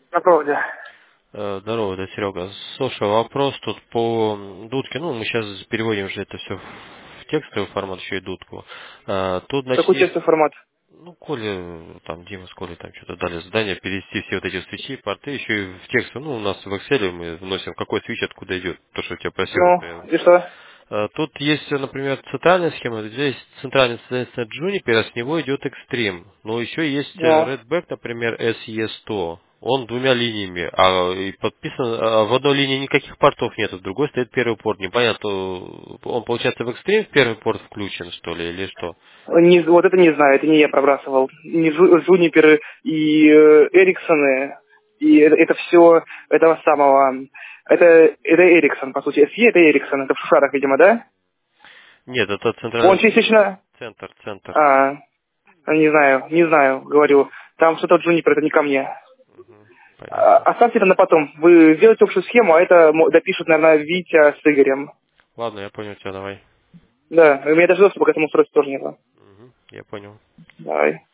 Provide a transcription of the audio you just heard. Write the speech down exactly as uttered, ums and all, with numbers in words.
На проводе. Э, Здорово, это Серега. Слушай, вопрос тут по дудке. Ну, мы сейчас переводим же это все в текстовый формат, еще и дудку. Э, Тут, значит, Какой есть, текстовый формат? ну, Коля, там, Дима с Колей там что-то дали задание перевести все вот эти свечи, порты, еще и в текст. Ну, у нас в Excel мы вносим, какой свич откуда идет, то, что я тебя просил. Ну, Например. и что? Э, Тут есть, например, центральная схема, здесь центральный, соответственно, Juniper, а с него идет Extreme. Но еще есть э, Ну, Redback, например, эс и сто. Он двумя линиями, а и подписан, а в одной линии никаких портов нет, в другой стоит первый порт. Непонятно, он, получается, в Extreme в первый порт включен, что ли, или что? не, вот это не знаю, это не я пробрасывал. Не Жу- Жуниперы и э, Эриксоны, и это, это все этого самого... Это, это Эриксон, по сути. эс и это Эриксон, это в шушарах, видимо, да? Нет, это Он центральный частично... центр, центр. А, не знаю, не знаю, говорю. Там что-то Джунипер, это не ко мне. А, Понятно. Оставьте это на потом. Вы сделаете общую схему, а это мо- допишут, наверное, Витя с Игорем. Ладно, я понял тебя, давай. Да, у меня даже доступа к этому устройству тоже не было. Мгм, я понял. Давай.